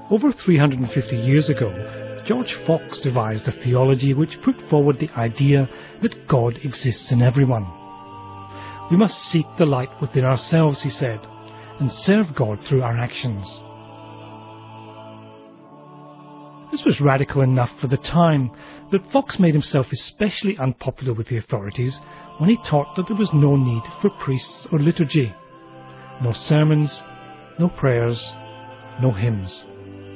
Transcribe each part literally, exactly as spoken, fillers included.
Over three hundred fifty years ago, George Fox devised a theology which put forward the idea that God exists in everyone. We must seek the light within ourselves, he said, and serve God through our actions. This was radical enough for the time, but Fox made himself especially unpopular with the authorities when he taught that there was no need for priests or liturgy. No sermons, no prayers, no hymns.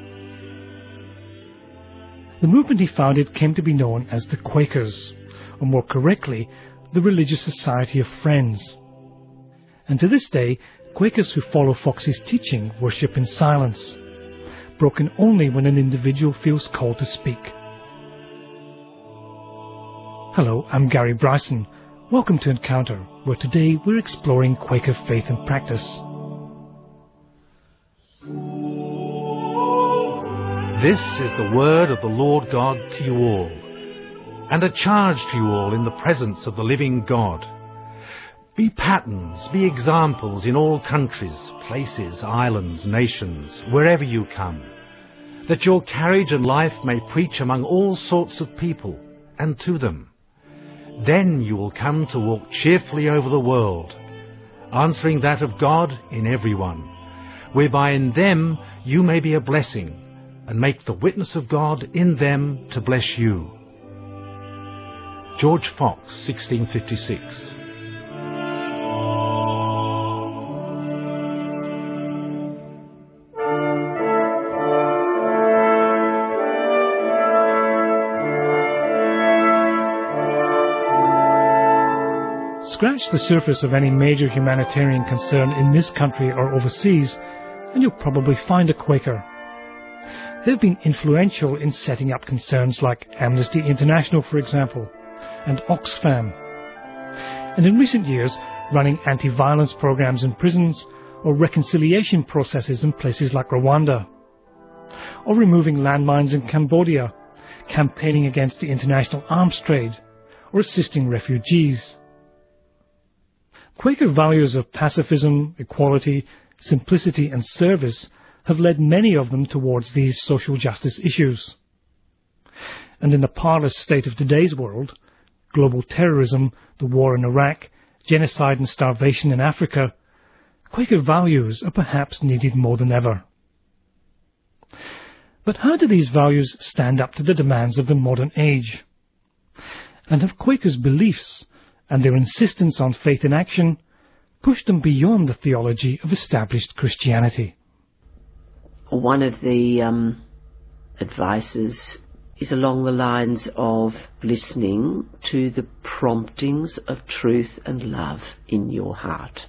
The movement he founded came to be known as the Quakers, or more correctly, the Religious Society of Friends. And to this day, Quakers who follow Fox's teaching worship in silence, broken only when an individual feels called to speak. Hello, I'm Gary Bryson. Welcome to Encounter, where today we're exploring Quaker faith and practice. This is the word of the Lord God to you all, and a charge to you all in the presence of the living God. Be patterns, be examples in all countries, places, islands, nations, wherever you come, that your carriage and life may preach among all sorts of people and to them. Then you will come to walk cheerfully over the world, answering that of God in everyone, whereby in them you may be a blessing, and make the witness of God in them to bless you. George Fox, sixteen fifty-six. Scratch the surface of any major humanitarian concern in this country or overseas, and you'll probably find a Quaker. They've been influential in setting up concerns like Amnesty International, for example, and Oxfam, and in recent years running anti-violence programs in prisons or reconciliation processes in places like Rwanda, or removing landmines in Cambodia, campaigning against the international arms trade, or assisting refugees. Quaker values of pacifism, equality, simplicity and service have led many of them towards these social justice issues. And in the parlous state of today's world, global terrorism, the war in Iraq, genocide and starvation in Africa, Quaker values are perhaps needed more than ever. But how do these values stand up to the demands of the modern age? And have Quakers' beliefs and their insistence on faith in action pushed them beyond the theology of established Christianity? One of the um, advices is along the lines of listening to the promptings of truth and love in your heart.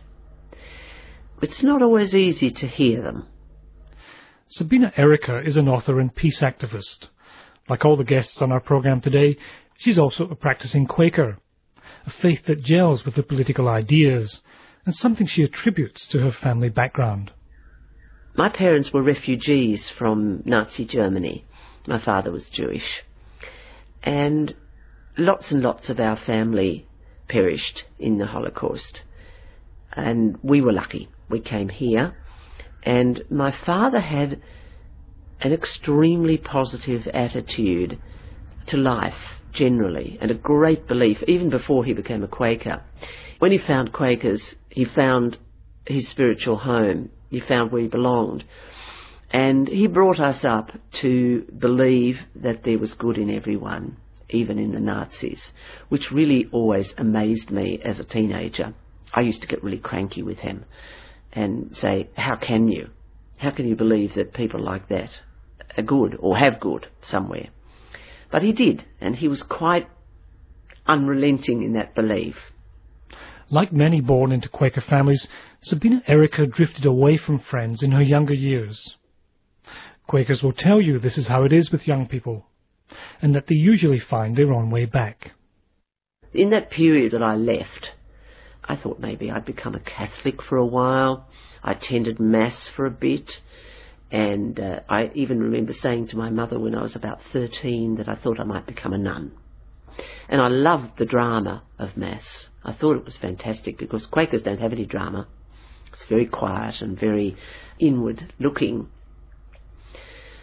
It's not always easy to hear them. Sabina Erica is an author and peace activist. Like all the guests on our program today, she's also a practicing Quaker, a faith that gels with the political ideas, and something she attributes to her family background. My parents were refugees from Nazi Germany. My father was Jewish. And lots and lots of our family perished in the Holocaust. And we were lucky. We came here. And my father had an extremely positive attitude to life generally, and a great belief, even before he became a Quaker. When he found Quakers, he found his spiritual home. He found where he belonged. And he brought us up to believe that there was good in everyone, even in the Nazis, which really always amazed me as a teenager. I used to get really cranky with him and say, how can you? How can you believe that people like that are good or have good somewhere? But he did, and he was quite unrelenting in that belief. Like many born into Quaker families, Sabina Erica drifted away from friends in her younger years. Quakers will tell you this is how it is with young people, and that they usually find their own way back. In that period that I left, I thought maybe I'd become a Catholic for a while. I attended Mass for a bit, and uh, I even remember saying to my mother when I was about thirteen that I thought I might become a nun. And I loved the drama of Mass. I thought it was fantastic because Quakers don't have any drama. It's very quiet and very inward looking.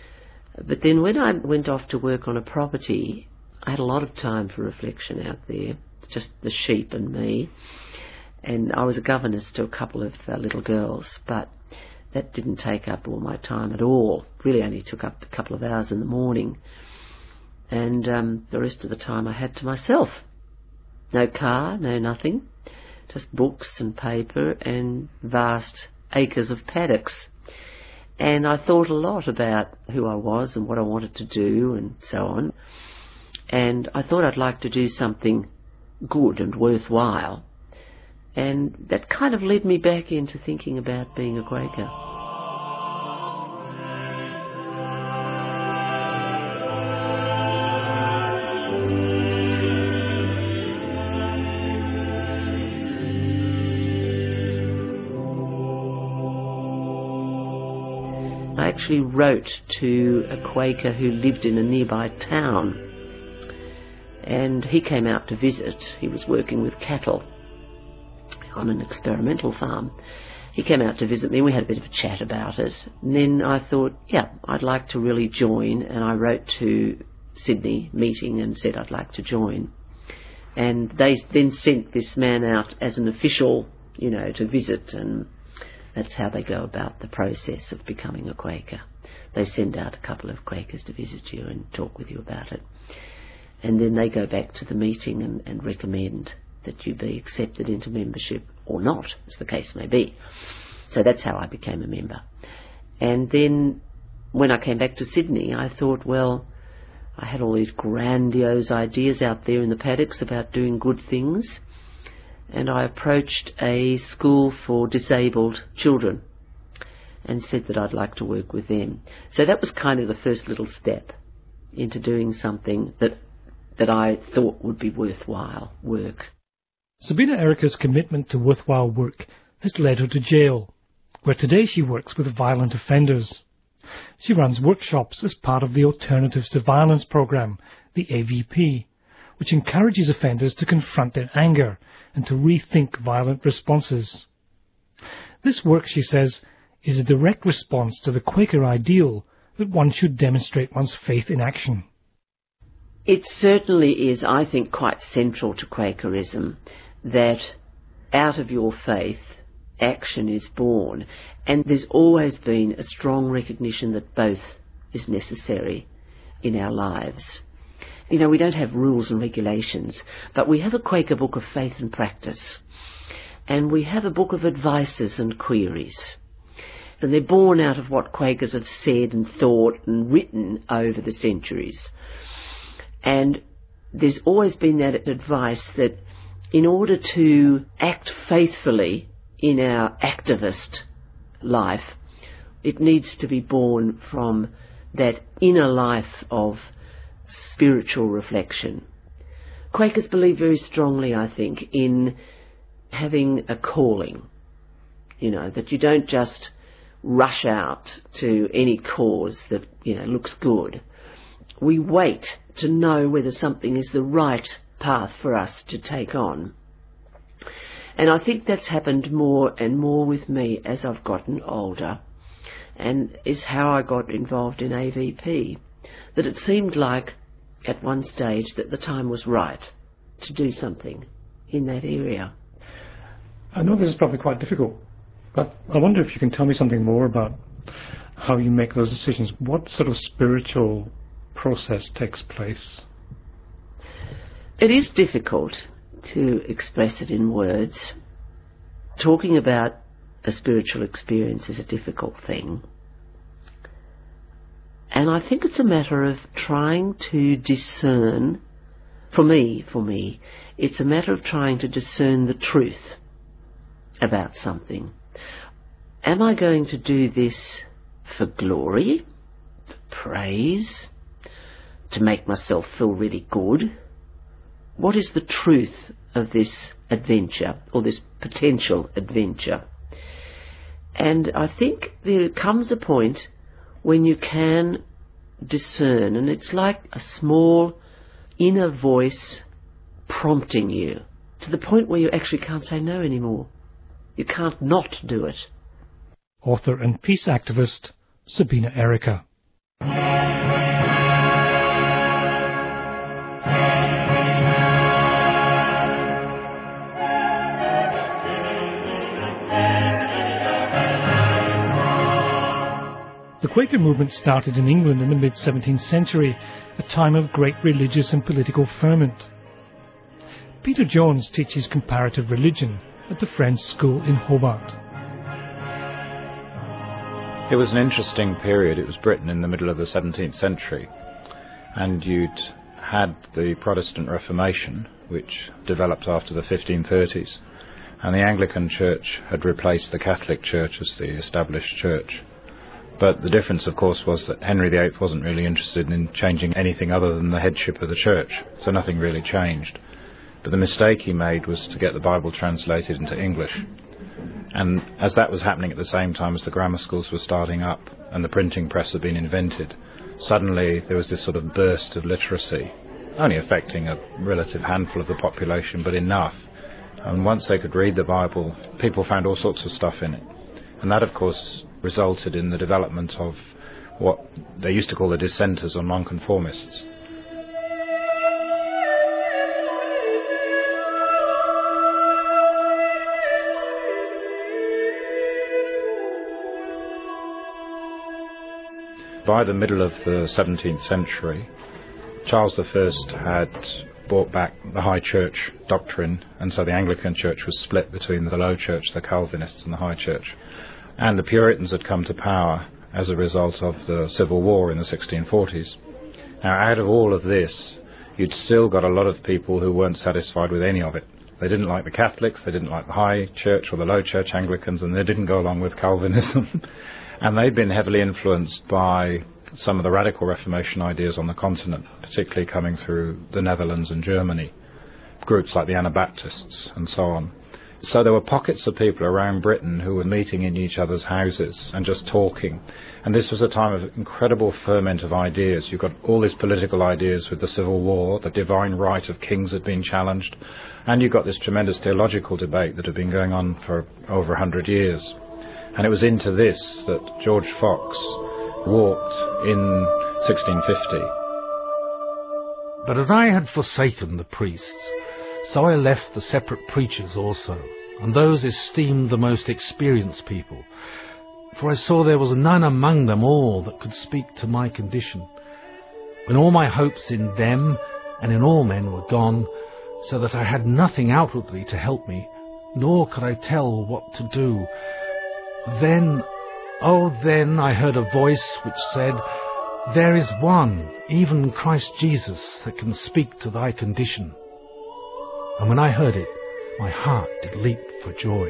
But then when I went off to work on a property, I had a lot of time for reflection out there, just the sheep and me. And I was a governess to a couple of uh, little girls, but that didn't take up all my time at all. Really only took up a couple of hours in the morning. And um, the rest of the time I had to myself. No car, no nothing. Just books and paper and vast acres of paddocks. And I thought a lot about who I was and what I wanted to do and so on. And I thought I'd like to do something good and worthwhile. And that kind of led me back into thinking about being a Quaker. I actually wrote to a Quaker who lived in a nearby town, and he came out to visit. He was working with cattle on an experimental farm. He came out to visit me. We had a bit of a chat about it. And then I thought, yeah, I'd like to really join, and I wrote to Sydney meeting and said I'd like to join. And they then sent this man out as an official, you know, to visit, and that's how they go about the process of becoming a Quaker. They send out a couple of Quakers to visit you and talk with you about it. And then they go back to the meeting and, and recommend that you be accepted into membership or not, as the case may be. So that's how I became a member. And then when I came back to Sydney, I thought, well, I had all these grandiose ideas out there in the paddocks about doing good things. And I approached a school for disabled children and said that I'd like to work with them. So that was kind of the first little step into doing something that that I thought would be worthwhile work. Sabina Erica's commitment to worthwhile work has led her to jail, where today she works with violent offenders. She runs workshops as part of the Alternatives to Violence program, the A V P, which encourages offenders to confront their anger and to rethink violent responses. This work, she says, is a direct response to the Quaker ideal that one should demonstrate one's faith in action. It certainly is, I think, quite central to Quakerism that out of your faith, action is born. And there's always been a strong recognition that both is necessary in our lives. You know, we don't have rules and regulations, but we have a Quaker book of faith and practice. And we have a book of advices and queries. And they're born out of what Quakers have said and thought and written over the centuries. And there's always been that advice that in order to act faithfully in our activist life, it needs to be born from that inner life of spiritual reflection. Quakers believe very strongly, I think, in having a calling. You know, that you don't just rush out to any cause that, you know, looks good. We wait to know whether something is the right path for us to take on. And I think that's happened more and more with me as I've gotten older, and is how I got involved in A V P. That it seemed like at one stage that the time was right to do something in that area. I know this is probably quite difficult, but I wonder if you can tell me something more about how you make those decisions. What sort of spiritual process takes place? It is difficult to express it in words. Talking about a spiritual experience is a difficult thing. And I think it's a matter of trying to discern, for me, for me, it's a matter of trying to discern the truth about something. Am I going to do this for glory, for praise, to make myself feel really good? What is the truth of this adventure, or this potential adventure? And I think there comes a point when you can discern, and it's like a small inner voice prompting you to the point where you actually can't say no anymore. You can't not do it. Author and peace activist Sabina Erica. The Quaker movement started in England in the mid-seventeenth century, a time of great religious and political ferment. Peter Jones teaches comparative religion at the Friends School in Hobart. It was an interesting period. It was Britain in the middle of the seventeenth century, and you'd had the Protestant Reformation, which developed after the fifteen thirties, and the Anglican Church had replaced the Catholic Church as the established church. But the difference, of course, was that Henry the Eighth wasn't really interested in changing anything other than the headship of the church, so nothing really changed. But the mistake he made was to get the Bible translated into English. And as that was happening at the same time as the grammar schools were starting up and the printing press had been invented, suddenly there was this sort of burst of literacy, only affecting a relative handful of the population, but enough. And once they could read the Bible, people found all sorts of stuff in it. And that, of course, resulted in the development of what they used to call the dissenters or nonconformists. By the middle of the seventeenth century, Charles the First had brought back the High Church doctrine, and so the Anglican Church was split between the Low Church, the Calvinists, and the High Church. And the Puritans had come to power as a result of the Civil War in the sixteen forties. Now, out of all of this, you'd still got a lot of people who weren't satisfied with any of it. They didn't like the Catholics, they didn't like the High Church or the Low Church Anglicans, and they didn't go along with Calvinism. And they'd been heavily influenced by some of the radical Reformation ideas on the continent, particularly coming through the Netherlands and Germany, groups like the Anabaptists and so on. So there were pockets of people around Britain who were meeting in each other's houses and just talking. And this was a time of incredible ferment of ideas. You've got all these political ideas with the Civil War, the divine right of kings had been challenged, and you've got this tremendous theological debate that had been going on for over a hundred years. And it was into this that George Fox walked in sixteen fifty. But as I had forsaken the priests, so I left the separate preachers also, and those esteemed the most experienced people. For I saw there was none among them all that could speak to my condition, when all my hopes in them and in all men were gone, so that I had nothing outwardly to help me, nor could I tell what to do. Then, oh then, I heard a voice which said, "There is one, even Christ Jesus, that can speak to thy condition." And when I heard it, my heart did leap for joy.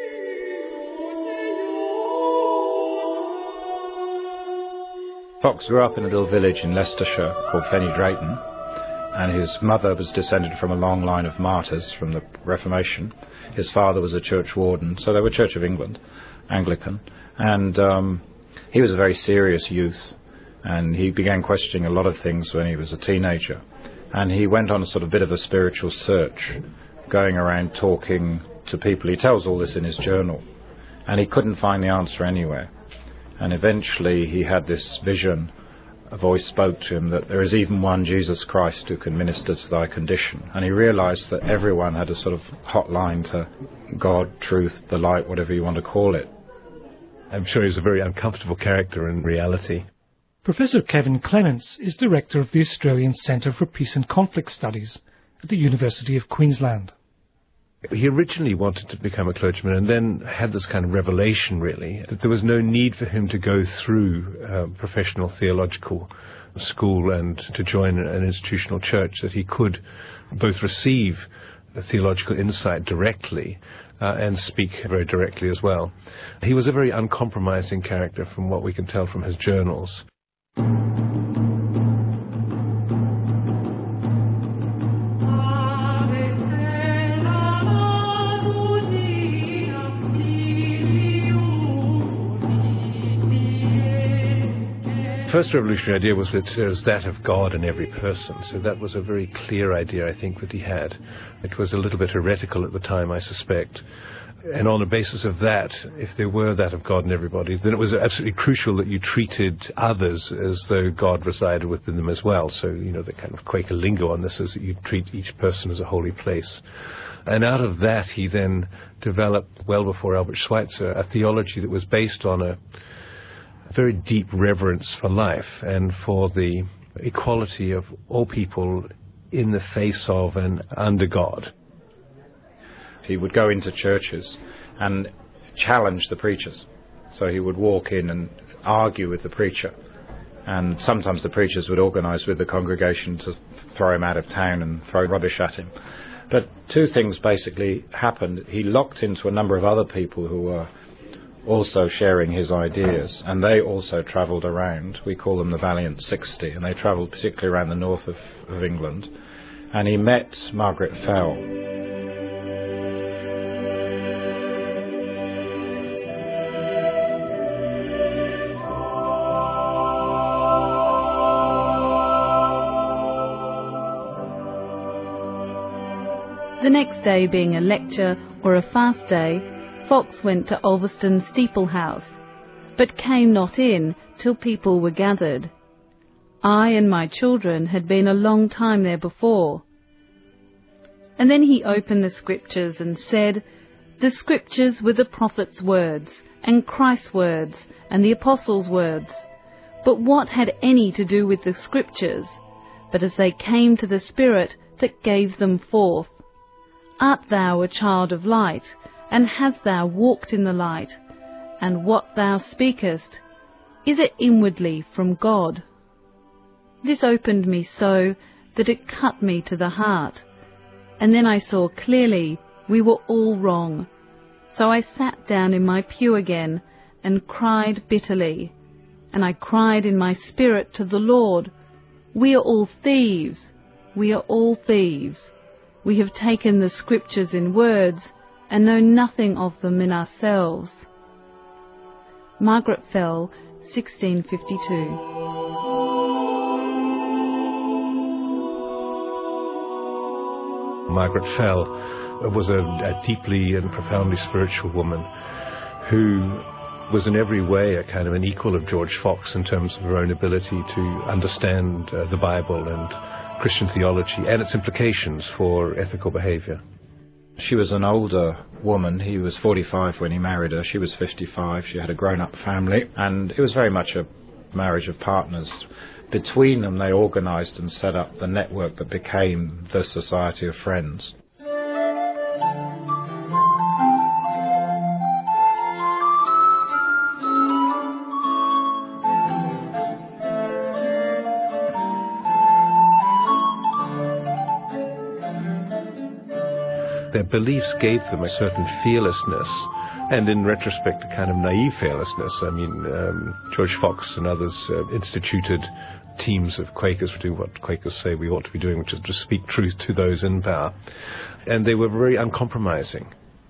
Fox grew up in a little village in Leicestershire called Fenny Drayton, and his mother was descended from a long line of martyrs from the Reformation. His father was a church warden, so they were Church of England, Anglican, and um, he was a very serious youth, and he began questioning a lot of things when he was a teenager. And he went on a sort of bit of a spiritual search, going around talking to people. He tells all this in his journal, and he couldn't find the answer anywhere. And eventually he had this vision. A voice spoke to him that there is even one Jesus Christ who can minister to thy condition. And he realized that everyone had a sort of hotline to God, truth, the light, whatever you want to call it. I'm sure he's a very uncomfortable character in reality. Professor Kevin Clements is director of the Australian Centre for Peace and Conflict Studies at the University of Queensland. He originally wanted to become a clergyman and then had this kind of revelation, really, that there was no need for him to go through uh, professional theological school and to join an institutional church, that he could both receive a theological insight directly uh, and speak very directly as well. He was a very uncompromising character from what we can tell from his journals. The first revolutionary idea was that there's that of God in every person, so that was a very clear idea, I think, that he had. It was a little bit heretical at the time, I suspect. And on the basis of that, if there were that of God in everybody, then it was absolutely crucial that you treated others as though God resided within them as well. So, you know, the kind of Quaker lingo on this is that you treat each person as a holy place. And out of that, he then developed, well before Albert Schweitzer, a theology that was based on a very deep reverence for life and for the equality of all people in the face of and under God. He would go into churches and challenge the preachers. So he would walk in and argue with the preacher. And sometimes the preachers would organise with the congregation to th- throw him out of town and throw rubbish at him. But two things basically happened. He locked into a number of other people who were also sharing his ideas, and they also travelled around. We call them the Valiant Sixty, and they travelled particularly around the north of, of England. And he met Margaret Fell. The next day being a lecture or a fast day, Fox went to Ulverston Steeple House, but came not in till people were gathered. I and my children had been a long time there before. And then he opened the Scriptures and said, "The Scriptures were the prophet's words, and Christ's words, and the apostles' words. But what had any to do with the Scriptures, but as they came to the Spirit that gave them forth? Art thou a child of light, and hast thou walked in the light? And what thou speakest, is it inwardly from God?" This opened me so that it cut me to the heart, and then I saw clearly we were all wrong. So I sat down in my pew again and cried bitterly, and I cried in my spirit to the Lord, "We are all thieves, we are all thieves. We have taken the Scriptures in words, and know nothing of them in ourselves." Margaret Fell, sixteen fifty-two. Margaret Fell was a, a deeply and profoundly spiritual woman who was in every way a kind of an equal of George Fox in terms of her own ability to understand uh, the Bible and Christian theology and its implications for ethical behaviour. She was an older woman. He was forty-five when he married her. She was fifty-five. She had a grown-up family, and it was very much a marriage of partners. Between them, they organised and set up the network that became the Society of Friends. Their beliefs gave them a certain fearlessness, and in retrospect a kind of naive fearlessness. I mean, um, George Fox and others uh, instituted teams of Quakers to do what Quakers say we ought to be doing, which is to speak truth to those in power. And they were very uncompromising.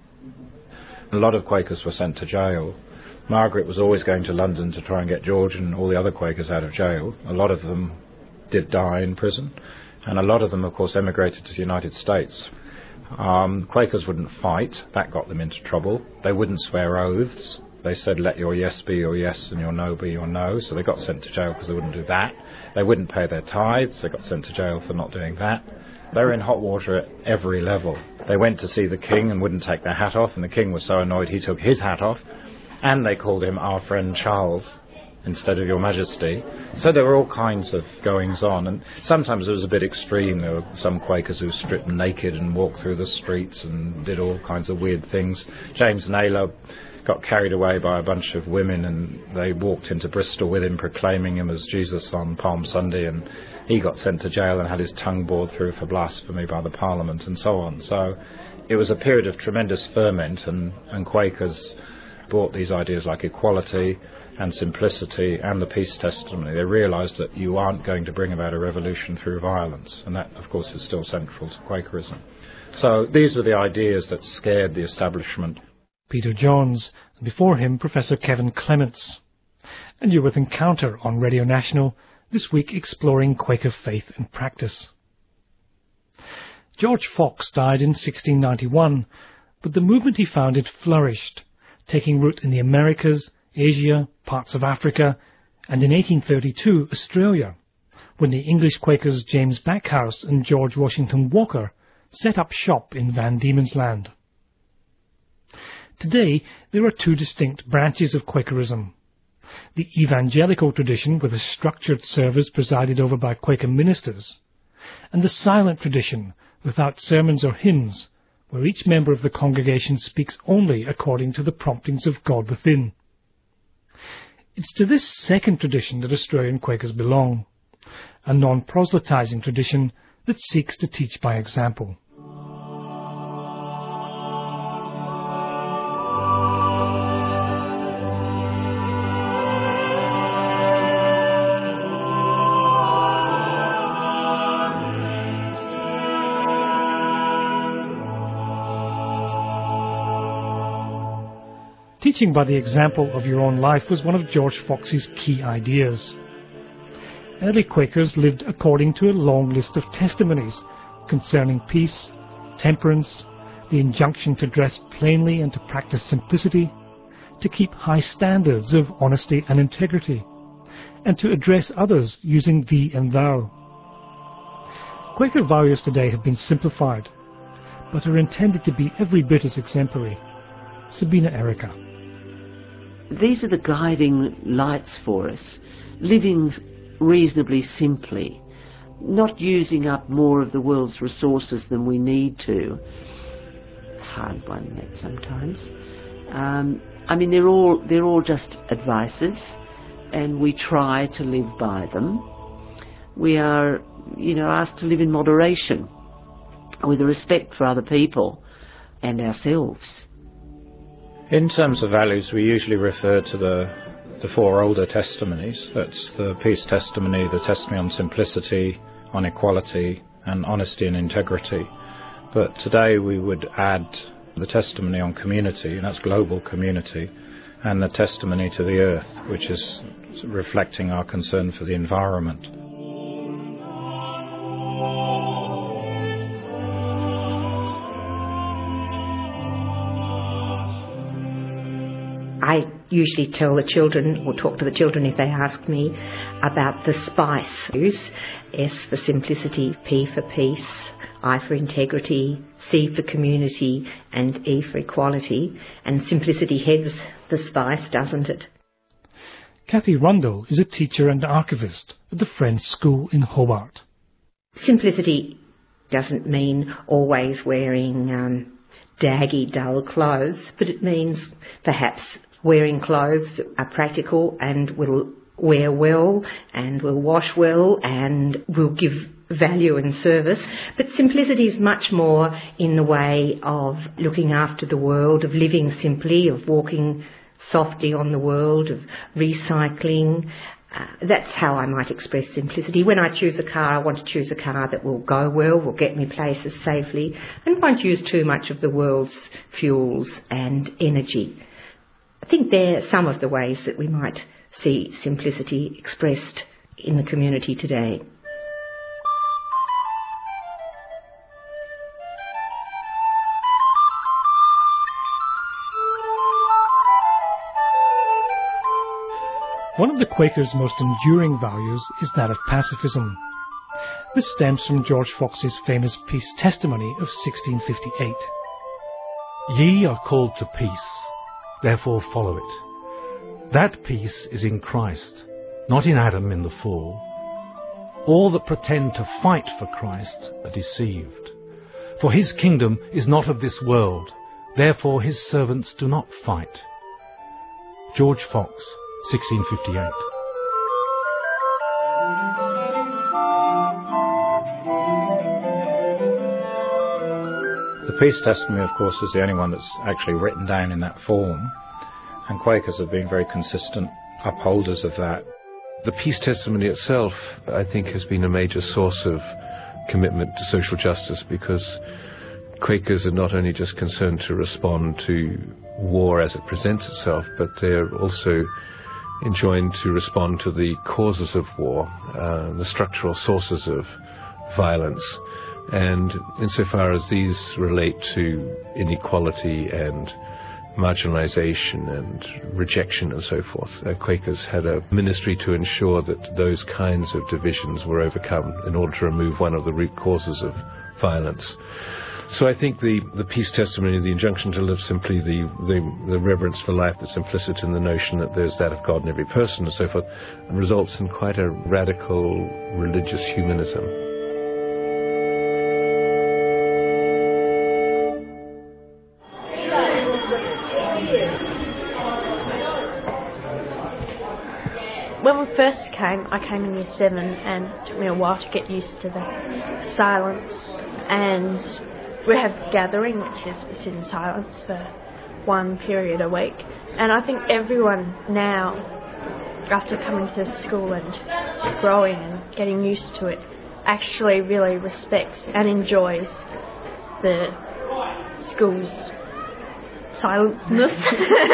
A lot of Quakers were sent to jail. Margaret was always going to London to try and get George and all the other Quakers out of jail. A lot of them did die in prison, and a lot of them, of course, emigrated to the United States. Um, Quakers wouldn't fight. That got them into trouble. They wouldn't swear oaths. They said, let your yes be your yes and your no be your no. So they got sent to jail because they wouldn't do that. They wouldn't pay their tithes. They got sent to jail for not doing that. They were in hot water at every level. They went to see the king and wouldn't take their hat off, and the king was so annoyed he took his hat off, and they called him our friend Charles instead of your majesty. So there were all kinds of goings on, and sometimes it was a bit extreme. There were some Quakers who stripped naked and walked through the streets and did all kinds of weird things. James Naylor got carried away by a bunch of women, and they walked into Bristol with him proclaiming him as Jesus on Palm Sunday, and he got sent to jail and had his tongue bored through for blasphemy by the Parliament and so on. So it was a period of tremendous ferment, and, and Quakers brought these ideas like equality and simplicity and the peace testimony. They realised that you aren't going to bring about a revolution through violence, and that, of course, is still central to Quakerism. So these were the ideas that scared the establishment. Peter Johns, and before him Professor Kevin Clements. And you're with Encounter on Radio National, this week exploring Quaker faith and practice. George Fox died in sixteen ninety-one, but the movement he founded flourished, taking root in the Americas, Asia, parts of Africa, and in eighteen thirty-two, Australia, when the English Quakers James Backhouse and George Washington Walker set up shop in Van Diemen's Land. Today, there are two distinct branches of Quakerism. the evangelical tradition with a structured service presided over by Quaker ministers, and the silent tradition without sermons or hymns, where each member of the congregation speaks only according to the promptings of God within. It's to this second tradition that Australian Quakers belong, a non-proselytizing tradition that seeks to teach by example. Teaching by the example of your own life was one of George Fox's key ideas. Early Quakers lived according to a long list of testimonies concerning peace, temperance, the injunction to dress plainly and to practice simplicity, to keep high standards of honesty and integrity, and to address others using thee and thou. Quaker values today have been simplified, but are intended to be every bit as exemplary. Sabina Erica. These are the guiding lights for us, living reasonably simply, not using up more of the world's resources than we need to. Hard one, that sometimes. Um, I mean, they're all they're all just advices, and we try to live by them. We are, you know, asked to live in moderation, with a respect for other people and ourselves. In terms of values, we usually refer to the, the four older testimonies. That's the peace testimony, the testimony on simplicity, on equality, and honesty and integrity. But today we would add the testimony on community, and that's global community, and the testimony to the earth, which is reflecting our concern for the environment. I usually tell the children, or talk to the children if they ask me, about the SPICE. S for simplicity, P for peace, I for integrity, C for community, and E for equality. And simplicity heads the SPICE, doesn't it? Kathy Rundle is a teacher and archivist at the Friends School in Hobart. Simplicity doesn't mean always wearing um, daggy, dull clothes, but it means perhaps wearing clothes that are practical and will wear well and will wash well and will give value and service. But simplicity is much more in the way of looking after the world, of living simply, of walking softly on the world, of recycling. Uh, that's how I might express simplicity. When I choose a car, I want to choose a car that will go well, will get me places safely, and won't use too much of the world's fuels and energy. I think they're some of the ways that we might see simplicity expressed in the community today. One of the Quakers' most enduring values is that of pacifism. This stems from George Fox's famous peace testimony of sixteen fifty-eight. Ye are called to peace, therefore follow it. That peace is in Christ, not in Adam in the fall. All that pretend to fight for Christ are deceived. For his kingdom is not of this world, therefore his servants do not fight. George Fox, sixteen fifty-eight. The peace testimony, of course, is the only one that's actually written down in that form, and Quakers have been very consistent upholders of that. The peace testimony itself, I think, has been a major source of commitment to social justice, because Quakers are not only just concerned to respond to war as it presents itself, but they're also enjoined to respond to the causes of war, uh, the structural sources of violence. And insofar as these relate to inequality and marginalization and rejection and so forth, uh, Quakers had a ministry to ensure that those kinds of divisions were overcome in order to remove one of the root causes of violence. So I think the, the peace testimony, the injunction to live simply, the, the, the reverence for life that's implicit in the notion that there's that of God in every person and so forth, results in quite a radical religious humanism. When we first came, I came in year seven, and it took me a while to get used to the silence. And we have gathering, which is we sit in silence for one period a week. And I think everyone now, after coming to school and growing and getting used to it, actually really respects and enjoys the school's silenceness.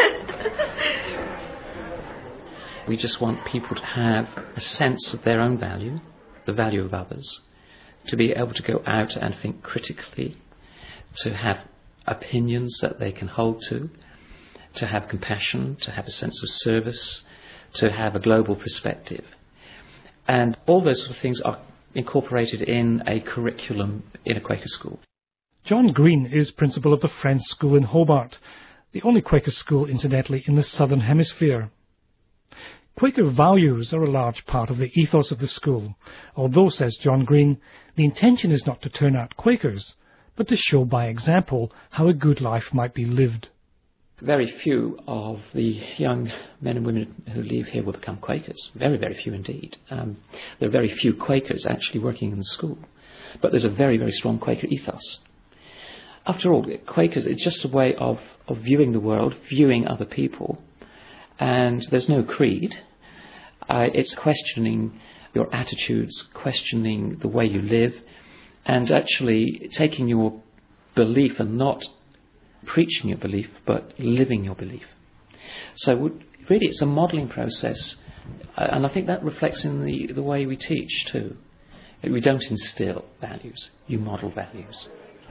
We just want people to have a sense of their own value, the value of others, to be able to go out and think critically, to have opinions that they can hold to, to have compassion, to have a sense of service, to have a global perspective. And all those sort of things are incorporated in a curriculum in a Quaker school. John Green is principal of the Friends School in Hobart, the only Quaker school, incidentally, in the Southern Hemisphere. Quaker values are a large part of the ethos of the school, although, says John Green, the intention is not to turn out Quakers, but to show by example how a good life might be lived. Very few of the young men and women who leave here will become Quakers. Very, very few indeed. Um, there are very few Quakers actually working in the school, but there's a very, very strong Quaker ethos. After all, Quakers, it's just a way of, of viewing the world, viewing other people, and there's no creed. Uh, it's questioning your attitudes, questioning the way you live, and actually taking your belief and not preaching your belief, but living your belief. So really it's a modelling process, and I think that reflects in the, the way we teach too. We don't instill values, you model values.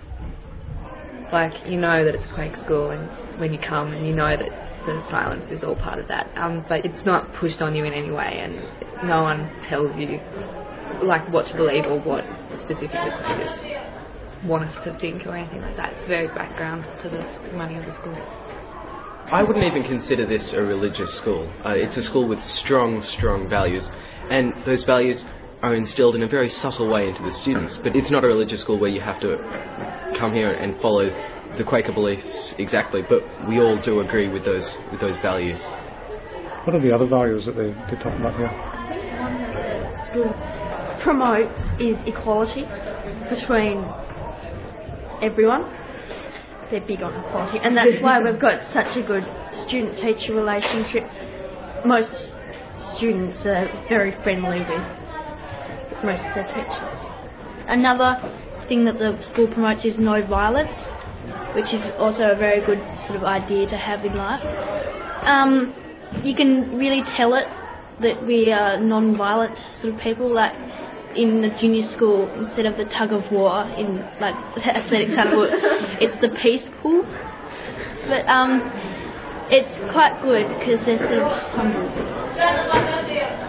Like, you know that it's a Quaker school, and when you come and you know that the silence is all part of that, um, but it's not pushed on you in any way, and no one tells you like what to believe or what specifically Quakers want us to think or anything like that. It's very background to the running of the school. I wouldn't even consider this a religious school. Uh, it's a school with strong, strong values, and those values are instilled in a very subtle way into the students. But it's not a religious school where you have to come here and follow the Quaker beliefs exactly, but we all do agree with those with those values. What are the other values that they, they're talking about here? One that the school promotes is equality between everyone. They're big on equality, and that's why we've got such a good student-teacher relationship. Most students are very friendly with most of their teachers. Another thing that the school promotes is no violence, which is also a very good sort of idea to have in life. Um, you can really tell it that we are non-violent sort of people. Like in the junior school, instead of the tug of war in like the aesthetics kind of book, it's the peace pool. But um, it's quite good because they're sort of humble.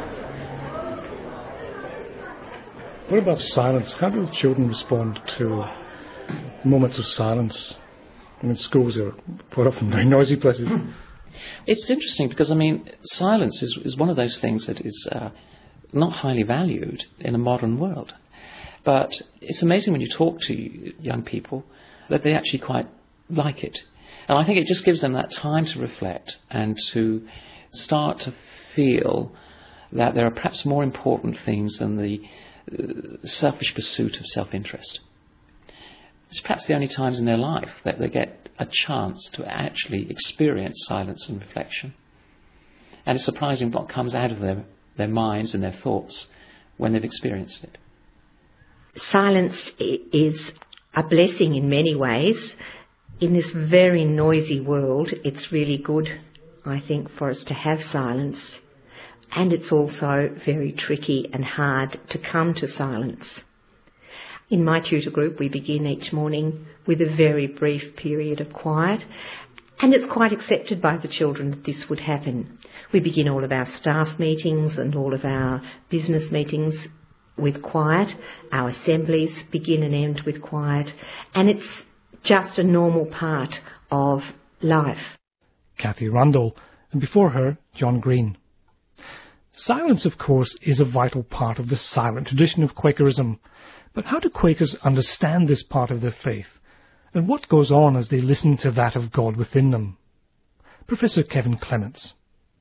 What about silence? How do children respond to moments of silence? I mean, schools are quite often very noisy places. It's interesting because, I mean, silence is, is one of those things that is uh, not highly valued in a modern world. But it's amazing when you talk to young people that they actually quite like it. And I think it just gives them that time to reflect and to start to feel that there are perhaps more important things than the uh, selfish pursuit of self-interest. It's perhaps the only times in their life that they get a chance to actually experience silence and reflection. And it's surprising what comes out of their, their minds and their thoughts when they've experienced it. Silence is a blessing in many ways. In this very noisy world, it's really good, I think, for us to have silence. And it's also very tricky and hard to come to silence. In my tutor group, we begin each morning with a very brief period of quiet, and it's quite accepted by the children that this would happen. We begin all of our staff meetings and all of our business meetings with quiet. Our assemblies begin and end with quiet, and it's just a normal part of life. Kathy Rundle, and before her, John Green. Silence, of course, is a vital part of the silent tradition of Quakerism. But how do Quakers understand this part of their faith? And what goes on as they listen to that of God within them? Professor Kevin Clements.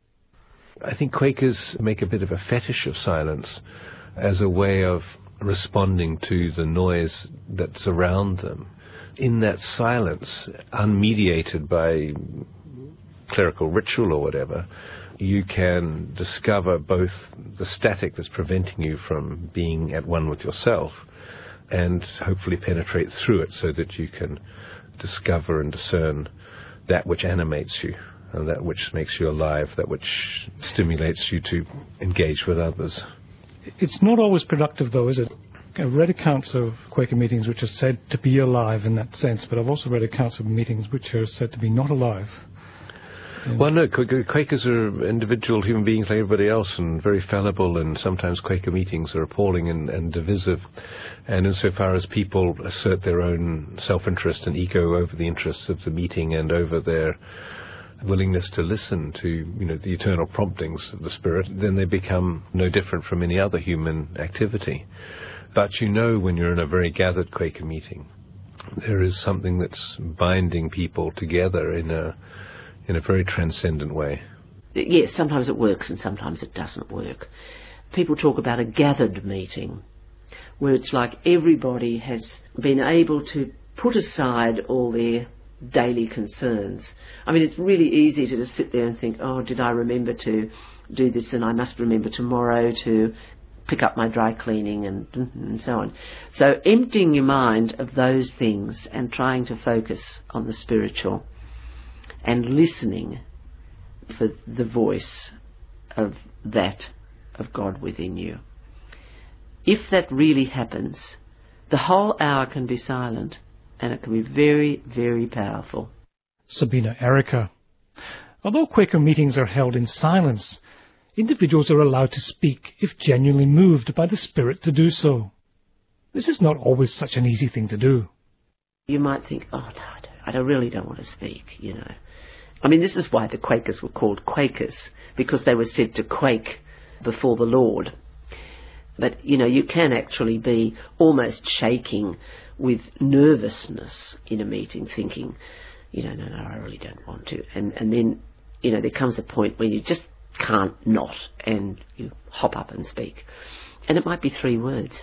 I think Quakers make a bit of a fetish of silence as a way of responding to the noise that's around them. In that silence, unmediated by clerical ritual or whatever, you can discover both the static that's preventing you from being at one with yourself and hopefully penetrate through it so that you can discover and discern that which animates you and that which makes you alive, that which stimulates you to engage with others. It's not always productive, though, is it? I've read accounts of Quaker meetings which are said to be alive in that sense, but I've also read accounts of meetings which are said to be not alive. Well, no, Quakers are individual human beings like everybody else and very fallible, and sometimes Quaker meetings are appalling and, and divisive. And insofar as people assert their own self-interest and ego over the interests of the meeting and over their willingness to listen to, you know, the eternal promptings of the Spirit, then they become no different from any other human activity. But you know when you're in a very gathered Quaker meeting, there is something that's binding people together in a in a very transcendent way. Yes, sometimes it works and sometimes it doesn't work. People talk about a gathered meeting, where it's like everybody has been able to put aside all their daily concerns. I mean, it's really easy to just sit there and think, oh, did I remember to do this, and I must remember tomorrow to pick up my dry cleaning and, and so on. So emptying your mind of those things and trying to focus on the spiritual and listening for the voice of that of God within you. If that really happens, the whole hour can be silent, and it can be very, very powerful. Sabina Erica. Although Quaker meetings are held in silence, individuals are allowed to speak if genuinely moved by the Spirit to do so. This is not always such an easy thing to do. You might think, oh, no, I, don't, I don't really don't want to speak, you know. I mean, this is why the Quakers were called Quakers, because they were said to quake before the Lord. But, you know, you can actually be almost shaking with nervousness in a meeting, thinking, you know, no, no, I really don't want to. And, and then, you know, there comes a point where you just can't not, and you hop up and speak. And it might be three words,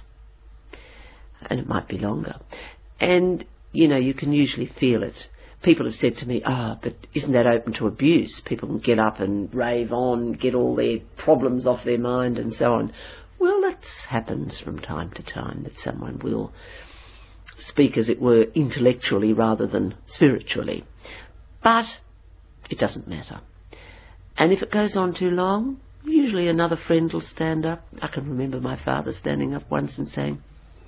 and it might be longer. And, you know, you can usually feel it. People have said to me, ah, oh, but isn't that open to abuse? People can get up and rave on, get all their problems off their mind and so on. Well, that happens from time to time, that someone will speak, as it were, intellectually rather than spiritually. But it doesn't matter. And if it goes on too long, usually another friend will stand up. I can remember my father standing up once and saying,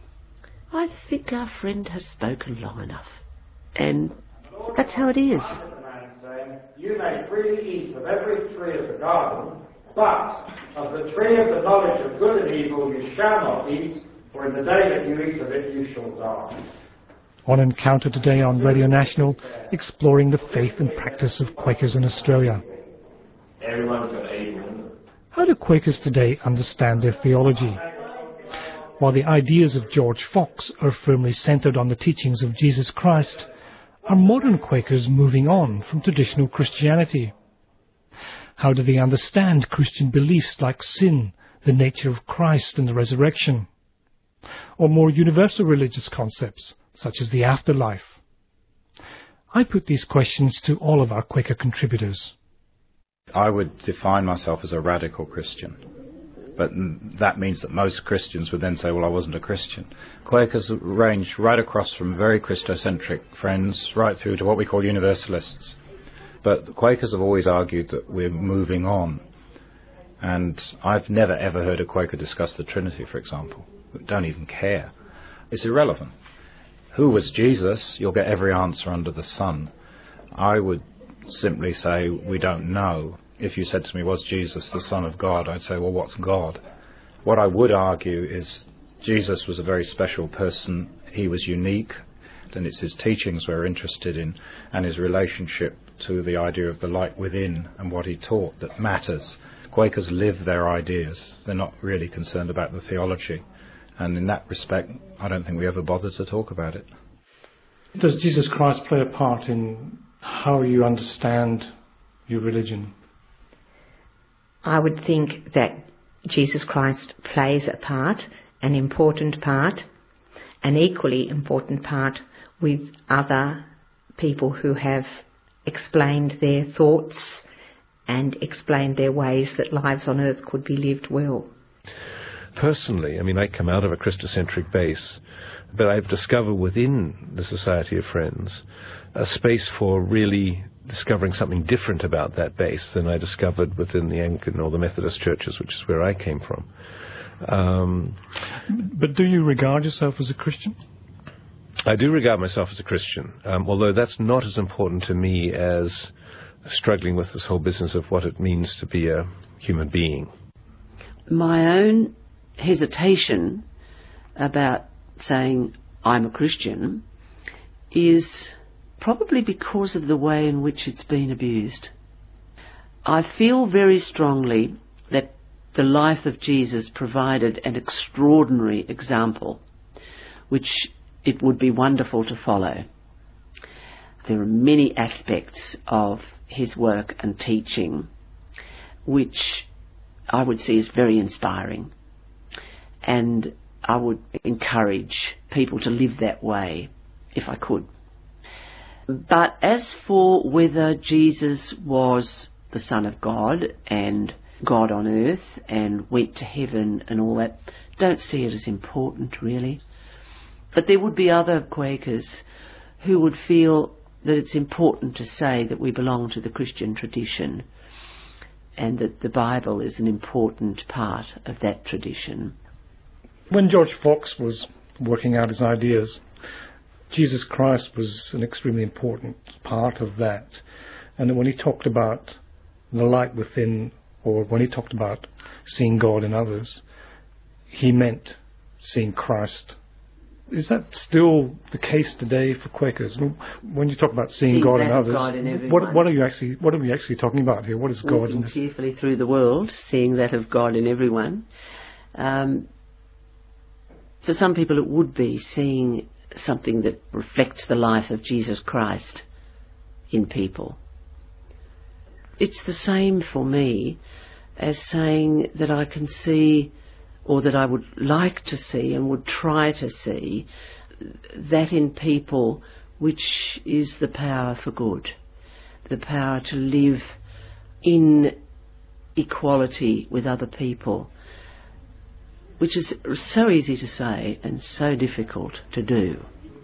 I think our friend has spoken long enough. And that's how it is. You may freely eat of every tree of the garden, but of the tree of the knowledge of good and evil you shall not eat, for in the day that you eat of it you shall die. On Encounter today on Radio National, exploring the faith and practice of Quakers in Australia. Everyone's got amen. How do Quakers today understand their theology? While the ideas of George Fox are firmly centred on the teachings of Jesus Christ, are modern Quakers moving on from traditional Christianity? How do they understand Christian beliefs like sin, the nature of Christ and the resurrection? Or more universal religious concepts, such as the afterlife? I put these questions to all of our Quaker contributors. I would define myself as a radical Christian. But that means that most Christians would then say, well, I wasn't a Christian. Quakers range right across from very Christocentric friends right through to what we call universalists. But the Quakers have always argued that we're moving on. And I've never ever heard a Quaker discuss the Trinity, for example. We don't even care. It's irrelevant. Who was Jesus? You'll get every answer under the sun. I would simply say we don't know. If you said to me, was Jesus the Son of God? I'd say, well, what's God? What I would argue is Jesus was a very special person. He was unique. and it's his teachings we're interested in, and his relationship to the idea of the light within and what he taught that matters. Quakers live their ideas. They're not really concerned about the theology. And in that respect, I don't think we ever bother to talk about it. Does Jesus Christ play a part in how you understand your religion? I would think that Jesus Christ plays a part, an important part, an equally important part with other people who have explained their thoughts and explained their ways that lives on earth could be lived well. Personally, I mean, I come out of a Christocentric base, but I've discovered within the Society of Friends a space for really discovering something different about that base than I discovered within the Anglican or the Methodist churches, which is where I came from. Um, but do you regard yourself as a Christian? I do regard myself as a Christian, um, although that's not as important to me as struggling with this whole business of what it means to be a human being. My own hesitation about saying I'm a Christian is probably because of the way in which it's been abused. I feel very strongly that the life of Jesus provided an extraordinary example, which it would be wonderful to follow. There are many aspects of his work and teaching which I would see as very inspiring, and I would encourage people to live that way if I could. But as for whether Jesus was the Son of God and God on earth and went to heaven and all that, don't see it as important really. But there would be other Quakers who would feel that it's important to say that we belong to the Christian tradition and that the Bible is an important part of that tradition. When George Fox was working out his ideas, Jesus Christ was an extremely important part of that. And when he talked about the light within, or when he talked about seeing God in others, he meant seeing Christ. Is that still the case today for Quakers? When you talk about seeing, seeing God in others, God in what, what are you actually what are we actually talking about here? What is God Walking in this? Cheerfully through the world, seeing that of God in everyone. Um, for some people, it would be seeing something that reflects the life of Jesus Christ in people. It's the same for me as saying that I can see, or that I would like to see and would try to see, that in people which is the power for good, the power to live in equality with other people, which is so easy to say and so difficult to do.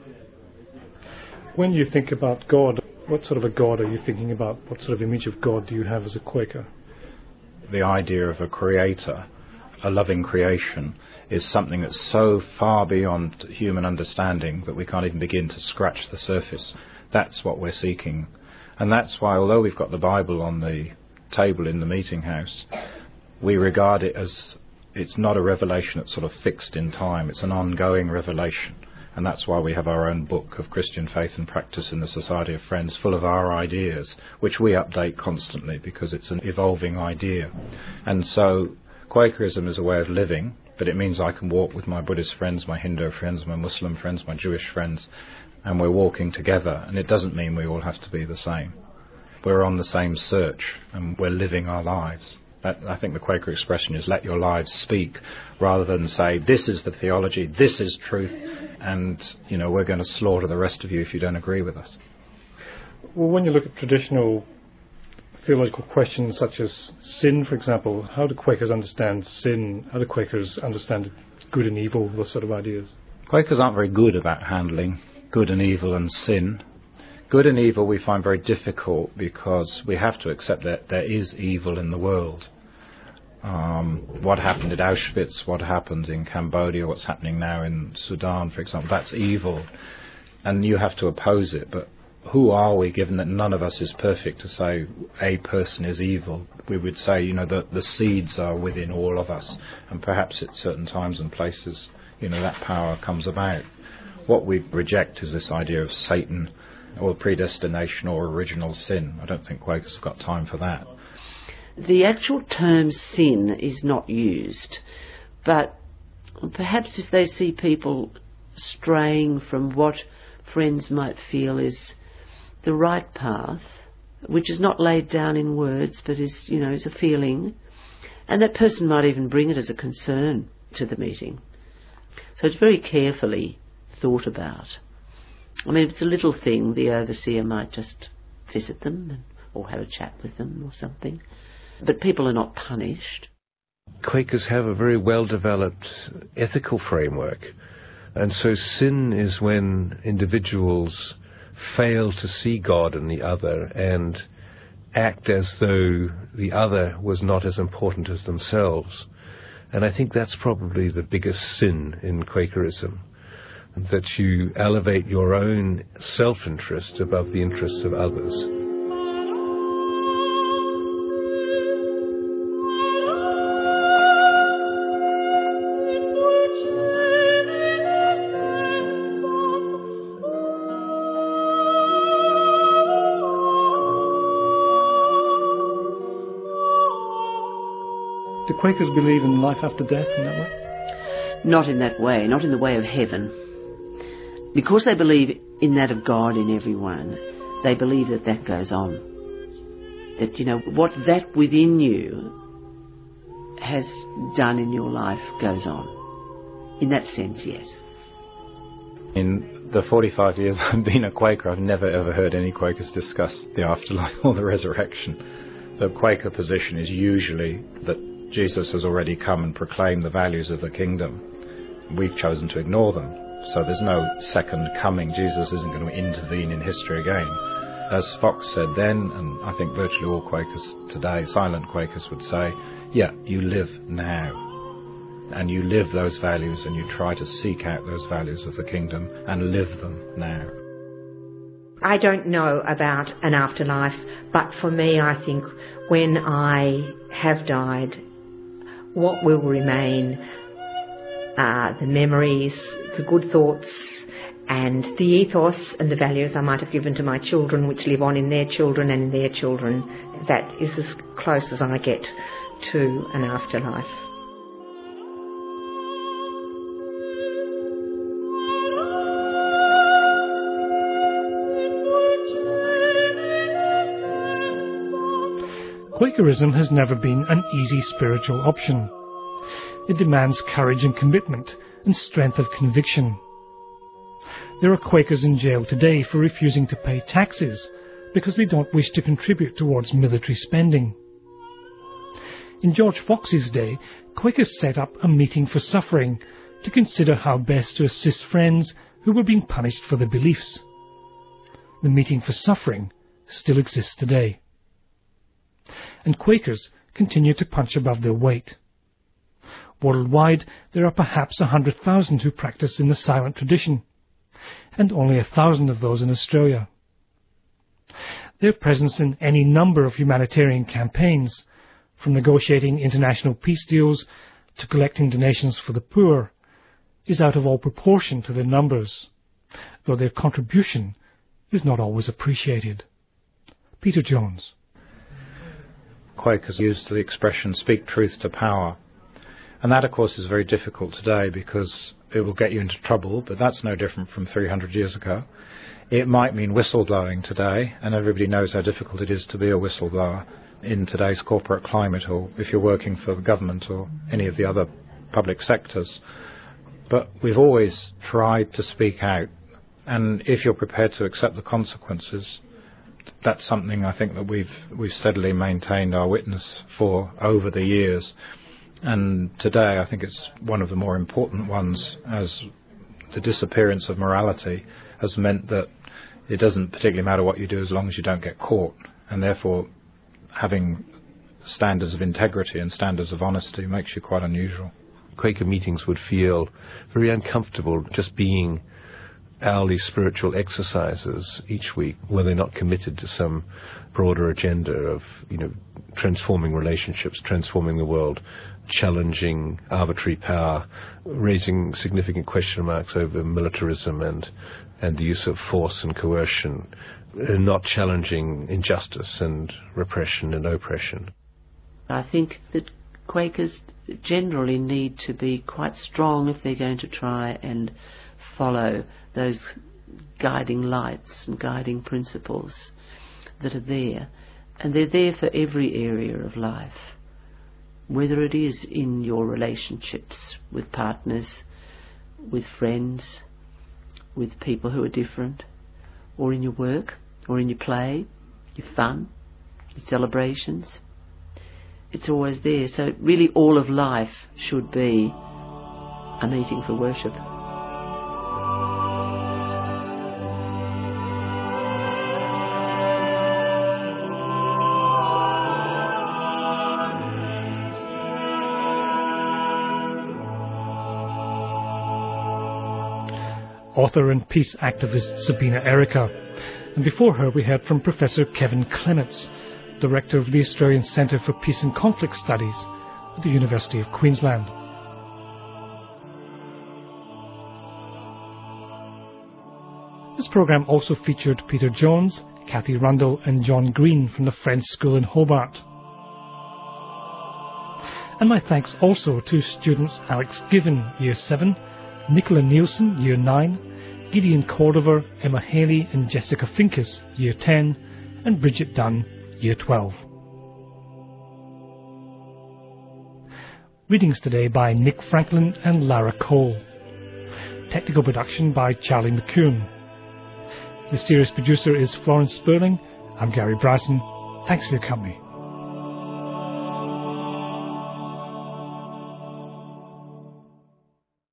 When you think about God, what sort of a God are you thinking about? What sort of image of God do you have as a Quaker? The idea of a creator, a loving creation, is something that's so far beyond human understanding that we can't even begin to scratch the surface. That's what we're seeking. And that's why, although we've got the Bible on the table in the meeting house, we regard it as it's not a revelation that's sort of fixed in time. It's an ongoing revelation. And that's why we have our own book of Christian faith and practice in the Society of Friends, full of our ideas, which we update constantly because it's an evolving idea. And so Quakerism is a way of living, but it means I can walk with my Buddhist friends, my Hindu friends, my Muslim friends, my Jewish friends, and we're walking together. And it doesn't mean we all have to be the same. We're on the same search, and we're living our lives. That, I think the Quaker expression is let your lives speak, rather than say this is the theology, this is truth, and you know we're going to slaughter the rest of you if you don't agree with us. Well, when you look at traditional theological questions such as sin, for example, how do Quakers understand sin? How do Quakers understand good and evil, those sort of ideas? Quakers aren't very good about handling good and evil and sin. Good and evil we find very difficult because we have to accept that there is evil in the world. Um, what happened at Auschwitz, what happened in Cambodia, what's happening now in Sudan, for example, that's evil. And you have to oppose it. But who are we, given that none of us is perfect, to say a person is evil? We would say, you know, that the seeds are within all of us. And perhaps at certain times and places, you know, that power comes about. What we reject is this idea of Satan or predestination or original sin. I don't think Quakers have got time for that. The actual term sin is not used, but perhaps if they see people straying from what friends might feel is the right path, which is not laid down in words but is, you know, is a feeling, and that person might even bring it as a concern to the meeting. So it's very carefully thought about. I mean, if it's a little thing, the overseer might just visit them and, or have a chat with them or something. But people are not punished. Quakers have a very well-developed ethical framework, and so sin is when individuals fail to see God in the other and act as though the other was not as important as themselves. And I think that's probably the biggest sin in Quakerism, that you elevate your own self-interest above the interests of others. Do Quakers believe in life after death in that way? Not in that way, not in the way of heaven. Because they believe in that of God in everyone, they believe that that goes on. That, you know, what that within you has done in your life goes on. In that sense, yes. In the forty-five years I've been a Quaker, I've never ever heard any Quakers discuss the afterlife or the resurrection. The Quaker position is usually that Jesus has already come and proclaimed the values of the kingdom. We've chosen to ignore them. So there's no second coming. Jesus isn't going to intervene in history again. As Fox said then, and I think virtually all Quakers today, silent Quakers would say, yeah, you live now. And you live those values and you try to seek out those values of the kingdom and live them now. I don't know about an afterlife, but for me, I think when I have died, what will remain are the memories, the good thoughts, and the ethos and the values I might have given to my children, which live on in their children and in their children. That is as close as I get to an afterlife. Quakerism has never been an easy spiritual option. It demands courage and commitment and strength of conviction. There are Quakers in jail today for refusing to pay taxes because they don't wish to contribute towards military spending. In George Fox's day, Quakers set up a meeting for suffering to consider how best to assist friends who were being punished for their beliefs. The meeting for suffering still exists today. And Quakers continue to punch above their weight. Worldwide, there are perhaps a hundred thousand who practice in the silent tradition, and only a thousand of those in Australia. Their presence in any number of humanitarian campaigns, from negotiating international peace deals to collecting donations for the poor, is out of all proportion to their numbers, though their contribution is not always appreciated. Peter Jones. Quakers used the expression speak truth to power. And that, of course, is very difficult today because it will get you into trouble, but that's no different from three hundred years ago. It might mean whistleblowing today, and everybody knows how difficult it is to be a whistleblower in today's corporate climate, or if you're working for the government or any of the other public sectors. But we've always tried to speak out, and if you're prepared to accept the consequences, that's something I think that we've we've steadily maintained our witness for over the years. And today I think it's one of the more important ones, as the disappearance of morality has meant that it doesn't particularly matter what you do as long as you don't get caught. And therefore having standards of integrity and standards of honesty makes you quite unusual. Quaker meetings would feel very uncomfortable just being hourly spiritual exercises each week, were they not committed to some broader agenda of, you know, transforming relationships, transforming the world, challenging arbitrary power, raising significant question marks over militarism and, and the use of force and coercion, not challenging injustice and repression and oppression? I think that Quakers generally need to be quite strong if they're going to try and follow those guiding lights and guiding principles that are there. And they're there for every area of life, whether it is in your relationships with partners, with friends, with people who are different, or in your work, or in your play, your fun, your celebrations. It's always there. So really all of life should be a meeting for worship. Author and peace activist Sabina Erica. And before her we heard from Professor Kevin Clements, Director of the Australian Centre for Peace and Conflict Studies at the University of Queensland. This programme also featured Peter Jones, Kathy Rundle and John Green from the French School in Hobart. And my thanks also to students Alex Given, Year seven, Nicola Nielsen, Year nine, Gideon Cordover, Emma Haley and Jessica Finkus, Year ten, and Bridget Dunn, Year twelve. Readings today by Nick Franklin and Lara Cole. Technical production by Charlie McCune. The series producer is Florence Sperling. I'm Gary Bryson. Thanks for your company.